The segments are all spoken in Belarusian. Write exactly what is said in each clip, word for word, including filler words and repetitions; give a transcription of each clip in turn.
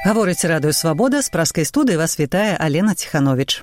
Гаворыць радыё «Свабода», з праскай студыі вас вітае Алена Ціхановіч.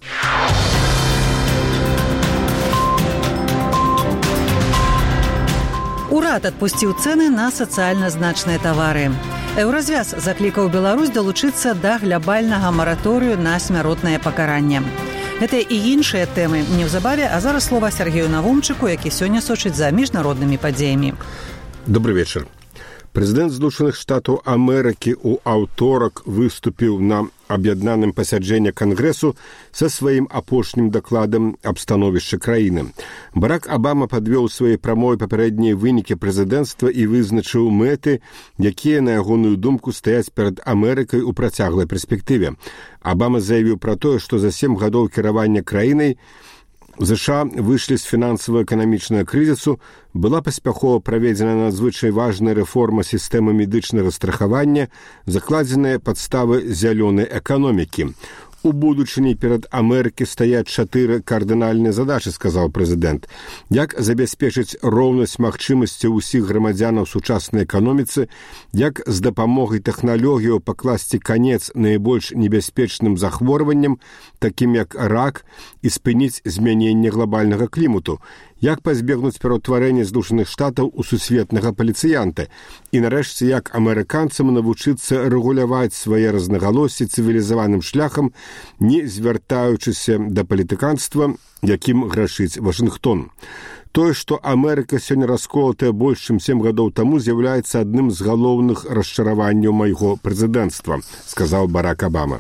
Урад адпусціў цэны на сацыяльна значныя тавары. Еўразвяз заклікаў Беларусь далучыцца да глабальнага мараторыю на смяротнае пакаранне. Гэта і іншыя тэмы неўзабаве, а зараз слова Сергею Навумчыку, які сёння сочыць за міжнароднымі падзеямі. Добрый вечер. Прэзідэнт Злучаных Штатаў Амерыкі ў аўторак выступіў на аб'яднаным пасяджэнні Кангрэсу са сваім апошнім дакладам аб становішчы краіны. Барак Абама падвёў свае прамове папярэднія вынікі прэзідэнцтва і вызначыў мэты, якія, на ягоную думку, стаяць перад Амерыкай у працяглай перспектыве. Абама заявіў пра тое, што за сем гадоў кіравання краінай ЗША выйшлі з фінансава-эканамічнага крызісу, была паспяхова праведзена надзвычай важная рэформа сістэмы медычнага страхавання, закладзеныя падставы зялёнай эканомікі. У будучыні перад Амерыкі стаяць чатыры кардынальныя задачы, сказаў прэзідэнт. Як забяспечыць роўнасць магчымасцяў усіх грамадзянаў сучаснай эканоміцы, як з дапамогай тэхналогіяў пакласці канец найбольш небяспечным захворванням, такім як рак, і спыніць змяненне глобальнага клімату, як пазбегнуць пераўтварэння Злучаных Штатаў у сусветнага паліцыянта, і нарэшце, як амерыканцам навучыцца рэгуляваць свае рознагалоссі цывілізаваным шляхам, не звяртаючыся да палітыканства, якім грашыць Вашынгтон. Тое, што Амерыка сёння расколатая больш, чым сем гадоў таму, з'яўляецца адным з галоўных расчараванняў майго прэзідэнцтва, сказаў Барак Абама.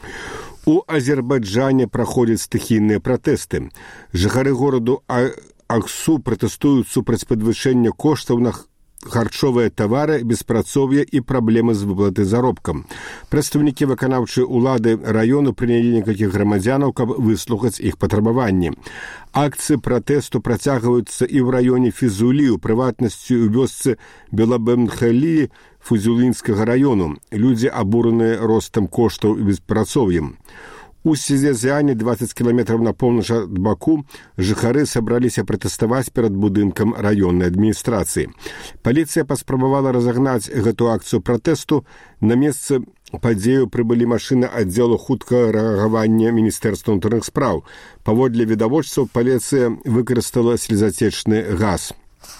У Азербайджане праходзяць стыхійныя пратэсты. Жыхары гораду Аксу пратэстуюць супраць падвышэння коштаў на харчовыя тавары, беспрацоўе і праблемы з выплаты заробкам. Прадстаўнікі выканаўчай улады раёну прынялі некалькіх грамадзянаў, каб выслухаць іх патрабаванні. Акцыі пратэсту працягваюцца і ў раёне Фізулі, у прыватнасці ў вёсцы Белабемхалі Фузулінскага раёну. Людзі абураныя ростам коштаў і беспрацоўем. У Сізязяне, дваццаць кіламетраў на поўнач ад Баку, жыхары сабраліся пратэставаць перад будынкам раённай адміністрацыі. Паліцыя паспрабавала разагнаць гэту акцыю пратэсту. На месцы падзею прыбылі машыны аддзелу хуткага рэагавання Міністэрства ўнутраных спраў. Паводле відавочцаў, паліцыя выкарыстала слезацечны газ.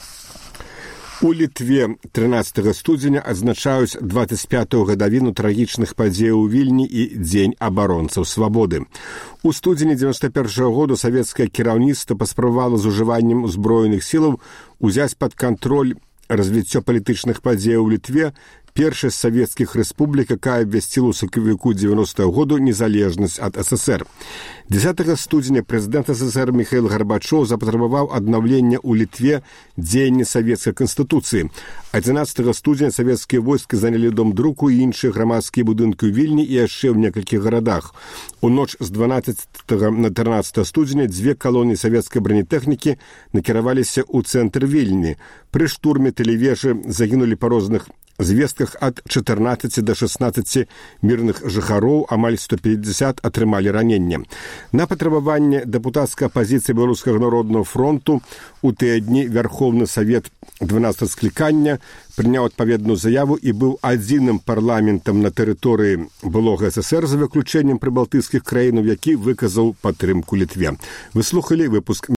У Літве трынаццатага студзеня адзначаюць дваццаць пятую гадавіну трагічных падзеяў у Вільні і Дзень абаронцаў свабоды. У студзені дзевяноста першага году савецкае кіраўніцтва паспрабавала з ужываннем узброеных сілаў узяць пад кантроль развіццё палітычных падзеяў у Літве, першая з савецкіх рэспублік, якая абвясціла ў сакавіку дзевяностага году незалежнасць ад СССР. дзесятага студзеня прэзідэнт СССР Міхаіл Гарбачоў запатрабаваў аднаўлення ў Літве дзеяння савецкай канстытуцыі. адзінаццатага студзеня савецкія войскі занялі дом друку і іншыя грамадскія будынкі ў Вільні і яшчэ ў некалькіх гарадах. У ноч з дванаццатага на трынаццатае студзеня дзве калоніі савецкай бронетэхнікі накіраваліся ў цэнтр Вільні. Пры штурме тэлевежы загінулі па розных звестках ад чатырнаццаці да шаснаццаці мірных жыхароў, амаль сто пятьдесят атрымалі раненне. На патрабаванне дэпутацкай апазіцыі Беларускага народнага фронту у тыя дні Вярхоўны Савет дванаццатага склікання прыняў адпаведную заяву і быў адзіным парламентам на тэрыторыі былога СССР за выключэннем прыбалтыйскіх краінаў, які выказаў падтрымку Літве. Вы слухалі выпуск